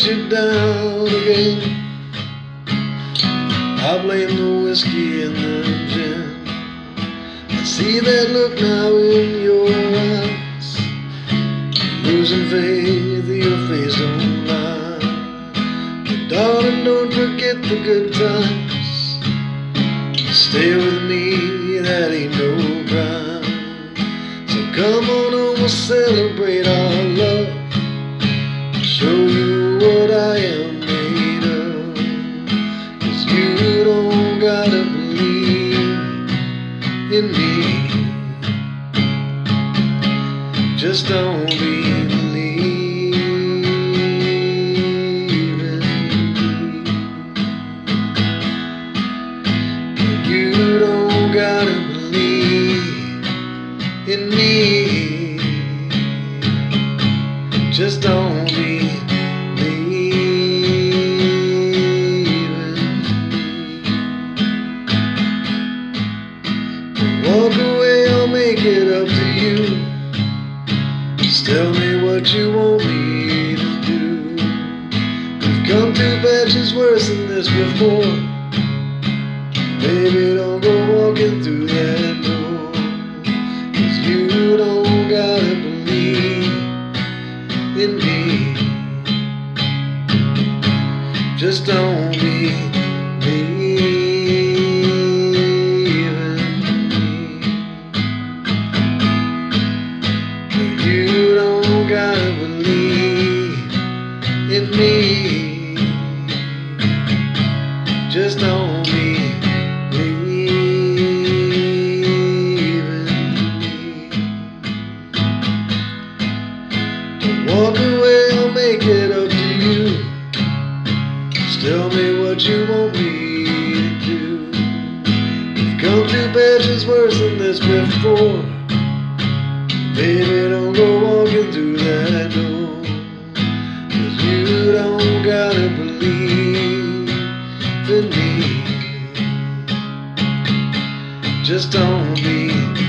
you down again. I blame the whiskey and the gin. I see that look now in your eyes. Losing faith, your face don't lie. But darling, don't forget the good times. Stay with me, that ain't no crime. So come on home, we'll celebrate our love. I'll show you what I am made of. 'Cause you don't gotta believe in me. Just don't believe in me. You don't gotta believe in me. Just don't believe in me. Walk away, I'll make it up to you. Just tell me what you want me to do. We've come through patches worse than this before. Baby, don't go walking through that door. 'Cause you don't gotta believe in me. Just don't believe in me. You don't gotta believe in me. Just don't believe in me. Don't walk away, I'll make it up to you. Just tell me what you want me to do. We've come through patches worse than this before. Baby, don't go walking through that door. 'Cause you don't gotta believe in me. Just don't believe